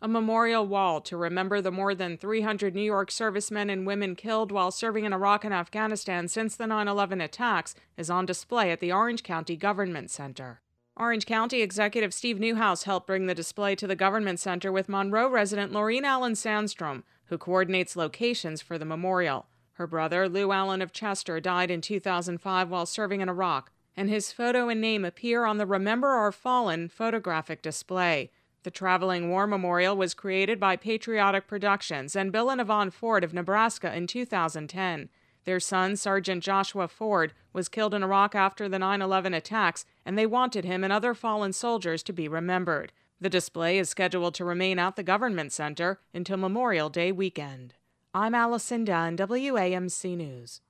A memorial wall to remember the more than 300 New York servicemen and women killed while serving in Iraq and Afghanistan since the 9/11 attacks is on display at the Orange County Government Center. Orange County Executive Steve Newhouse helped bring the display to the Government Center with Monroe resident Laureen Allen Sandstrom, who coordinates locations for the memorial. Her brother, Lou Allen of Chester, died in 2005 while serving in Iraq, and his photo and name appear on the Remember Our Fallen photographic display. The Traveling War Memorial was created by Patriotic Productions and Bill and Yvonne Ford of Nebraska in 2010. Their son, Sergeant Joshua Ford, was killed in Iraq after the 9/11 attacks, and they wanted him and other fallen soldiers to be remembered. The display is scheduled to remain at the Government Center until Memorial Day weekend. I'm Allison Dunn, WAMC News.